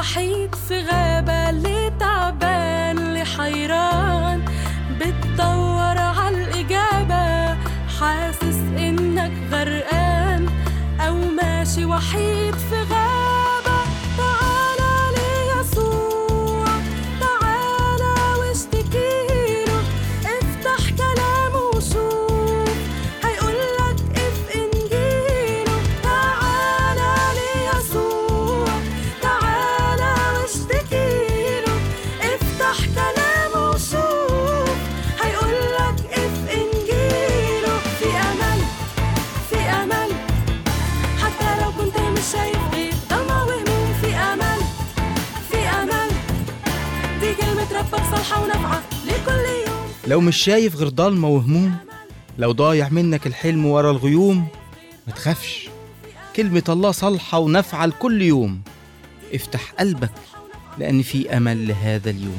وحيد في غابة، اللي تعبان اللي حيران بتدور عالإجابة، حاسس إنك غرقان أو ماشي وحيد في غابة، تعالى ليسوع، تعالى واشتكيله، افتح كلامه وشوف هيقولك اف إنجيله، تعالى ليسوع، تعالى واشتكيله، افتح كلامه وشوف هيقولك اف إنجيله. في أمل، في أمل، حتى لو كنت مش شايف غير ضلمة وهموم، في أمل، في أمل، دي كلمة ربك صالحة ونافعة لكل يوم. لو مش شايف غير ضلمة وهموم، لو ضايع منك الحلم ورا الغيوم، ما تخافش، كلمة الله صالحة ونافعة لكل يوم. افتح قلبك لأن في أمل لهذا اليوم.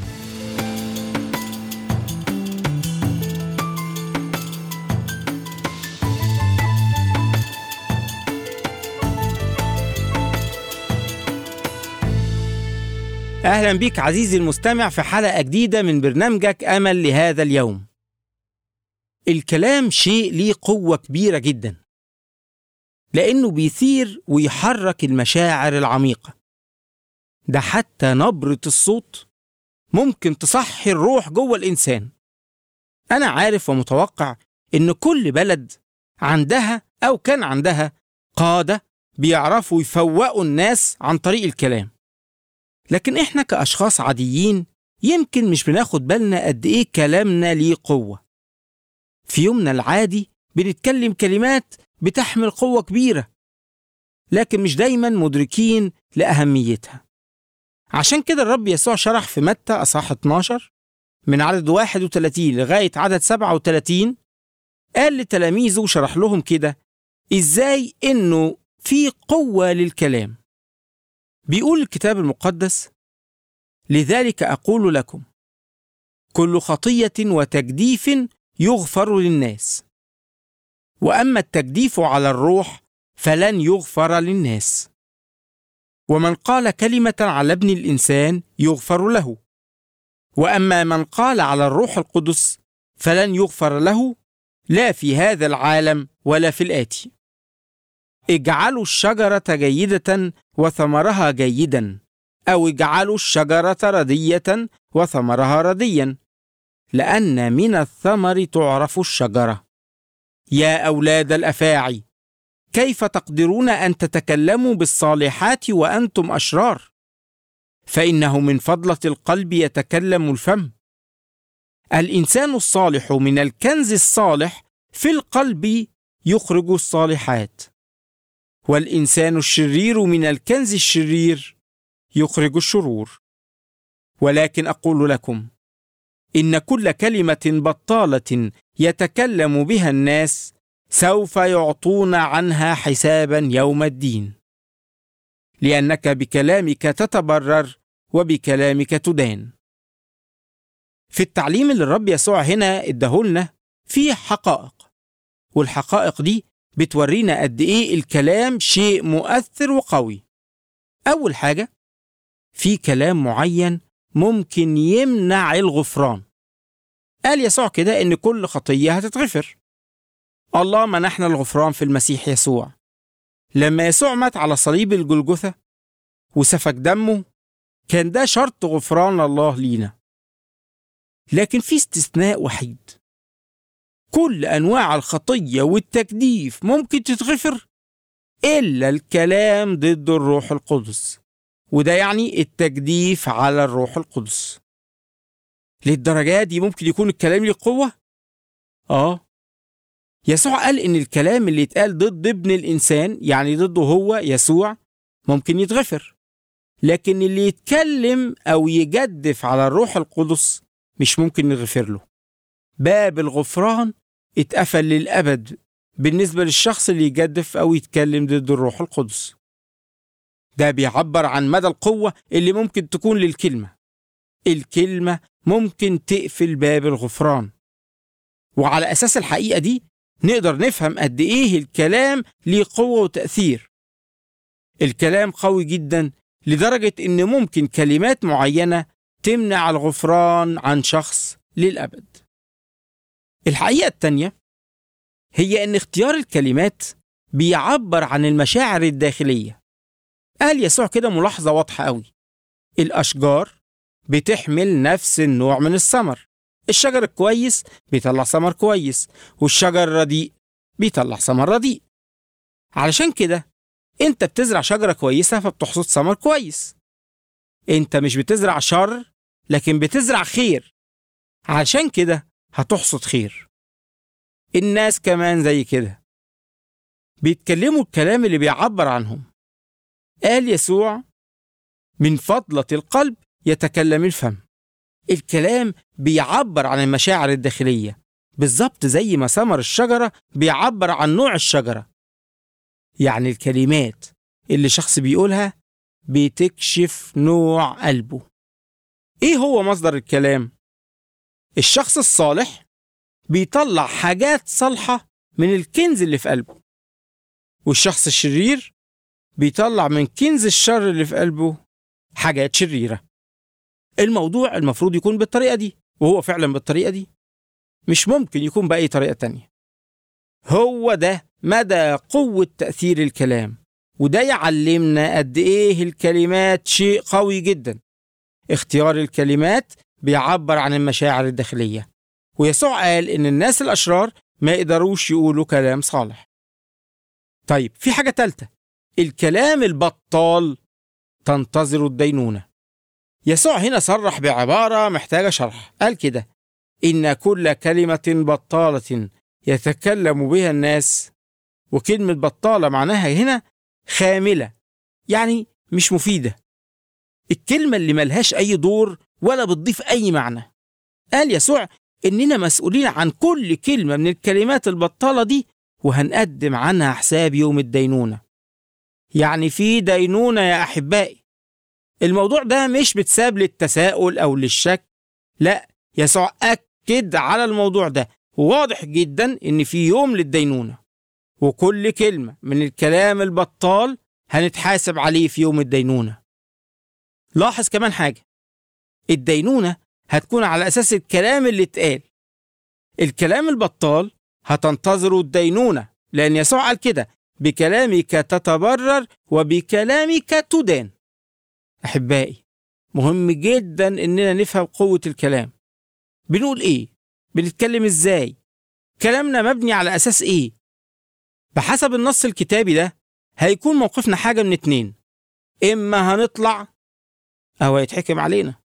أهلا بيك عزيزي المستمع في حلقة جديدة من برنامجك أمل لهذا اليوم. الكلام شيء ليه قوة كبيرة جدا، لأنه بيثير ويحرك المشاعر العميقة. ده حتى نبرة الصوت ممكن تصحي الروح جوه الإنسان. أنا عارف ومتوقع إن كل بلد عندها أو كان عندها قادة بيعرفوا يفوقوا الناس عن طريق الكلام، لكن إحنا كأشخاص عاديين يمكن مش بناخد بالنا قد إيه كلامنا ليه قوة. في يومنا العادي بنتكلم كلمات بتحمل قوة كبيرة، لكن مش دايما مدركين لأهميتها. عشان كده الرب يسوع شرح في متى أصحاح 12 من عدد 31 لغاية عدد 37، قال لتلاميذه وشرح لهم كده إزاي إنه في قوة للكلام. بيقول الكتاب المقدس: لذلك أقول لكم كل خطية وتجديف يغفر للناس، وأما التجديف على الروح فلن يغفر للناس. ومن قال كلمة على ابن الإنسان يغفر له، وأما من قال على الروح القدس فلن يغفر له، لا في هذا العالم ولا في الآتي. اجعلوا الشجرة جيدة وثمرها جيدا، أو اجعلوا الشجرة ردية وثمرها رديا، لأن من الثمر تعرف الشجرة. يا أولاد الأفاعي، كيف تقدرون أن تتكلموا بالصالحات وأنتم أشرار؟ فإنه من فضلة القلب يتكلم الفم. الإنسان الصالح من الكنز الصالح في القلب يخرج الصالحات، والإنسان الشرير من الكنز الشرير يخرج الشرور. ولكن أقول لكم إن كل كلمة بطالة يتكلم بها الناس سوف يعطون عنها حسابا يوم الدين، لأنك بكلامك تتبرر وبكلامك تدان. في التعليم اللي الرب يسوع هنا اداهولنا فيه حقائق، والحقائق دي بتورينا قد إيه الكلام شيء مؤثر وقوي. أول حاجة، في كلام معين ممكن يمنع الغفران. قال يسوع كده إن كل خطية هتتغفر. الله منحنا الغفران في المسيح يسوع. لما يسوع مات على صليب الجلجثة وسفك دمه، كان ده شرط غفران الله لينا. لكن في استثناء وحيد: كل أنواع الخطية والتجديف ممكن تتغفر إلا الكلام ضد الروح القدس، وده يعني التجديف على الروح القدس. للدرجة دي ممكن يكون الكلام له قوة؟ يسوع قال إن الكلام اللي يتقال ضد ابن الإنسان، يعني ضده هو يسوع، ممكن يتغفر، لكن اللي يتكلم أو يجدف على الروح القدس مش ممكن نغفر له. باب الغفران اتقفل للأبد بالنسبة للشخص اللي يجدف أو يتكلم ضد الروح القدس. ده بيعبر عن مدى القوة اللي ممكن تكون للكلمة. الكلمة ممكن تقفل باب الغفران، وعلى أساس الحقيقة دي نقدر نفهم قد إيه الكلام ليه قوة وتأثير. الكلام قوي جدا لدرجة إن ممكن كلمات معينة تمنع الغفران عن شخص للأبد. الحقيقة التانية هي إن اختيار الكلمات بيعبر عن المشاعر الداخلية. قال يسوع كده ملاحظة واضحة قوي: الأشجار بتحمل نفس النوع من الثمر. الشجر الكويس بيطلع ثمر كويس، والشجر الرديء بيطلع ثمر رديء. علشان كده انت بتزرع شجرة كويسة فبتحصد ثمر كويس. انت مش بتزرع شر لكن بتزرع خير، علشان كده هتحصد خير. الناس كمان زي كده بيتكلموا الكلام اللي بيعبر عنهم. قال يسوع: من فضلة القلب يتكلم الفم. الكلام بيعبر عن المشاعر الداخلية، بالظبط زي ما ثمر الشجرة بيعبر عن نوع الشجرة. يعني الكلمات اللي شخص بيقولها بتكشف نوع قلبه. ايه هو مصدر الكلام؟ الشخص الصالح بيطلع حاجات صالحة من الكنز اللي في قلبه، والشخص الشرير بيطلع من كنز الشر اللي في قلبه حاجات شريرة. الموضوع المفروض يكون بالطريقة دي، وهو فعلا بالطريقة دي، مش ممكن يكون بأي طريقة تانية. هو ده مدى قوة تأثير الكلام، وده يعلمنا قد إيه الكلمات شيء قوي جدا. اختيار الكلمات بيعبر عن المشاعر الداخلية، ويسوع قال إن الناس الأشرار ما يقدروش يقولوا كلام صالح. طيب في حاجة تالتة: الكلام البطال تنتظر الدينونة. يسوع هنا صرح بعبارة محتاجة شرح. قال كده: إن كل كلمة بطالة يتكلم بها الناس. وكلمة بطالة معناها هنا خاملة، يعني مش مفيدة، الكلمة اللي ملهاش أي دور ولا بتضيف أي معنى. قال يسوع إننا مسؤولين عن كل كلمة من الكلمات البطالة دي، وهنقدم عنها حساب يوم الدينونة. يعني في دينونة يا أحبائي. الموضوع ده مش بتساب للتساؤل أو للشك، لا، يسوع أكد على الموضوع ده، واضح جدا إن في يوم للدينونة، وكل كلمة من الكلام البطال هنتحاسب عليه في يوم الدينونة. لاحظ كمان حاجة: الدينونة هتكون على أساس الكلام اللي اتقال. الكلام البطال هتنتظره الدينونة، لأن يسوع قال كده: بكلامك تتبرر وبكلامك تدان. أحبائي، مهم جدا إننا نفهم قوة الكلام. بنقول إيه؟ بنتكلم إزاي؟ كلامنا مبني على أساس إيه؟ بحسب النص الكتابي ده هيكون موقفنا حاجة من اتنين: إما هنطلع أو هيتحكم علينا،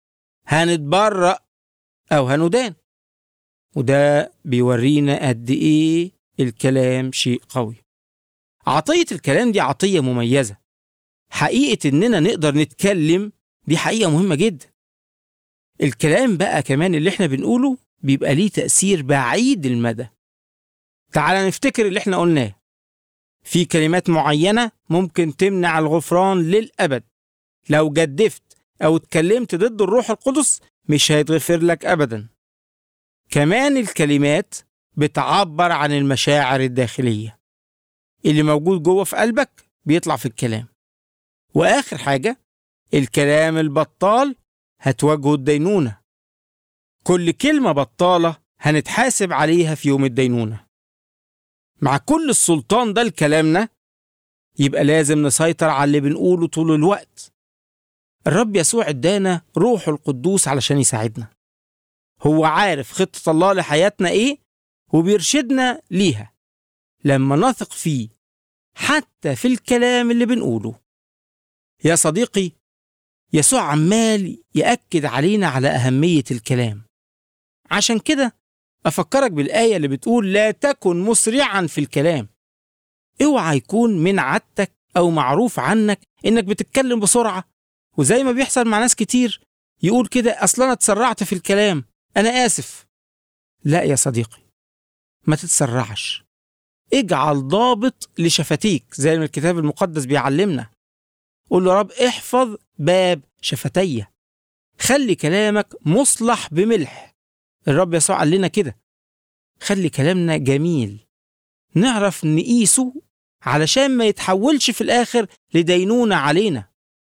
هنتبرأ أو هندان. وده بيورينا قد إيه الكلام شيء قوي. عطية الكلام دي عطية مميزة. حقيقة إننا نقدر نتكلم دي حقيقة مهمة جدا. الكلام بقى كمان اللي احنا بنقوله بيبقى ليه تأثير بعيد المدى. تعال نفتكر اللي احنا قلناه. في كلمات معينة ممكن تمنع الغفران للأبد. لو جدفت أو اتكلمت ضد الروح القدس مش هيتغفر لك أبدا. كمان الكلمات بتعبر عن المشاعر الداخلية. اللي موجود جوه في قلبك بيطلع في الكلام. وآخر حاجة: الكلام البطال هتواجهه الدينونة. كل كلمة بطالة هنتحاسب عليها في يوم الدينونة. مع كل السلطان ده لكلامنا، يبقى لازم نسيطر على اللي بنقوله طول الوقت. الرب يسوع ادانا روحه القدوس علشان يساعدنا. هو عارف خطة الله لحياتنا ايه وبيرشدنا ليها لما نثق فيه حتى في الكلام اللي بنقوله. يا صديقي، يسوع عمال يأكد علينا على أهمية الكلام. عشان كده أفكرك بالآية اللي بتقول: لا تكن مسرعا في الكلام. اوعى يكون من عادتك أو معروف عنك إنك بتتكلم بسرعة، وزي ما بيحصل مع ناس كتير يقول كده: أصلا أنا اتسرعت في الكلام، أنا آسف. لا يا صديقي، ما تتسرعش. اجعل ضابط لشفتيك زي ما الكتاب المقدس بيعلمنا. قول له: رب احفظ باب شفتي. خلي كلامك مصلح بملح. الرب يسوع قال لنا كده. خلي كلامنا جميل، نعرف نقيسه علشان ما يتحولش في الآخر لدينونة علينا.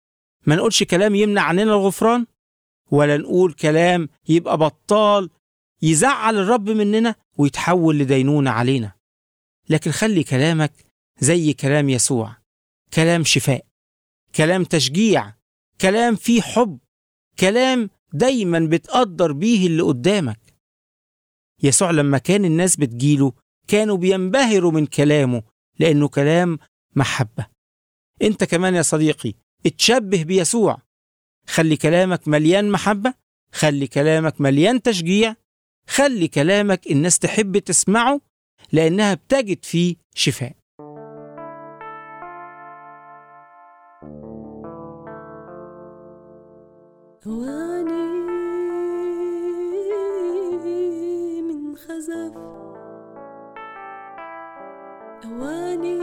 ما نقولش كلام يمنع عننا الغفران، ولا نقول كلام يبقى بطال يزعل الرب مننا ويتحول لدينونة علينا. لكن خلي كلامك زي كلام يسوع، كلام شفاء، كلام تشجيع، كلام فيه حب، كلام دايما بتقدر بيه اللي قدامك. يسوع لما كان الناس بتجيله كانوا بينبهروا من كلامه لأنه كلام محبة. انت كمان يا صديقي اتشبه بيسوع، خلي كلامك مليان محبة، خلي كلامك مليان تشجيع، خلي كلامك الناس تحب تسمعه لأنها بتجد فيه شفاء. أواني من خزف، أواني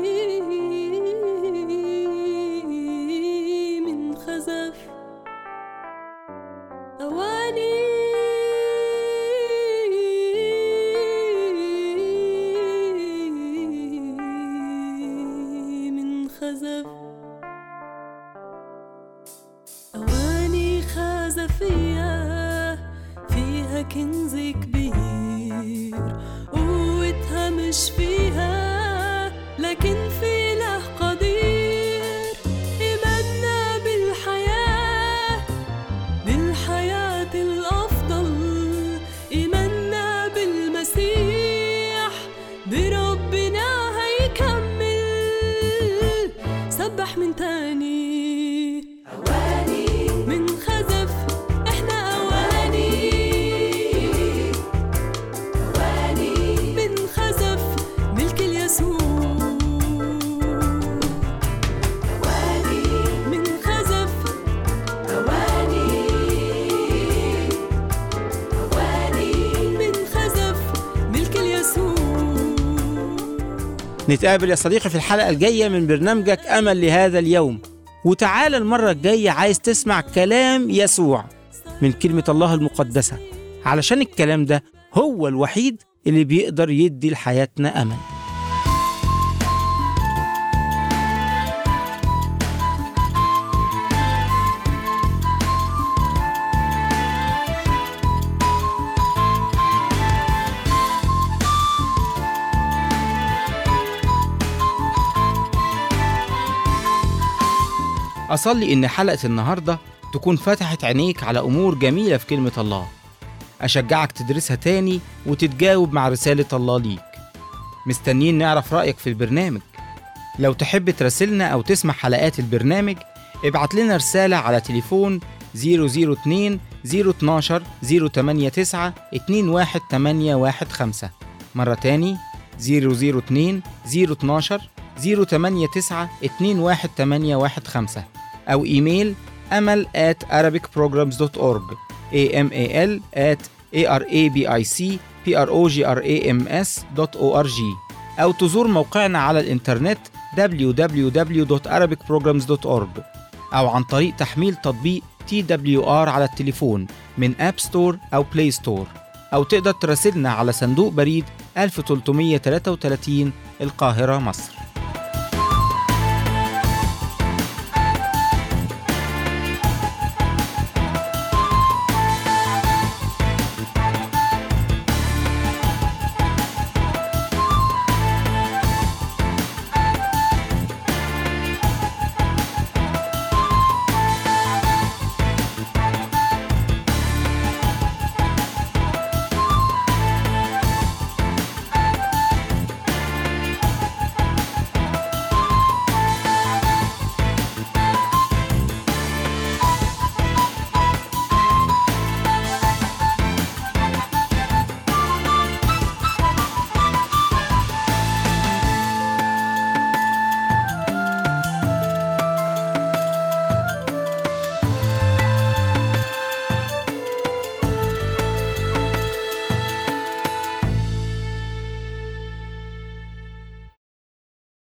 من خزف، أواني من خزف، أواني خزفية فيها كنز كبير، قوتها مش فيها لكن في إله قدير. إيماننا بالحياة، بالحياة الأفضل، إيماننا بالمسيح، بربنا هيكمل. سبح من تاني، أواني من خزف، إحنا أواني، أواني من خزف، ملك اليسوع. أواني من خزف، أواني، أواني من خزف، ملك اليسوع. نتقابل يا صديقي في الحلقة الجاية من برنامجك أمل لهذا اليوم. وتعالى المرة الجاية عايز تسمع كلام يسوع من كلمة الله المقدسة، علشان الكلام ده هو الوحيد اللي بيقدر يدي لحياتنا أمل. أصلي إن حلقة النهاردة تكون فتحت عينيك على أمور جميلة في كلمة الله. أشجعك تدرسها تاني وتتجاوب مع رسالة الله ليك. مستنيين نعرف رأيك في البرنامج. لو تحب تراسلنا أو تسمع حلقات البرنامج ابعت لنا رسالة على تليفون 002 012 089 21815. مرة تاني 002 012 089 21815، أو إيميل amal@arabicprograms.org amal@arabicprograms.org، أو تزور موقعنا على الإنترنت www.arabicprograms.org، أو عن طريق تحميل تطبيق TWR على التليفون من أب ستور أو بلاي ستور، أو تقدر تراسلنا على صندوق بريد 1333 القاهرة، مصر.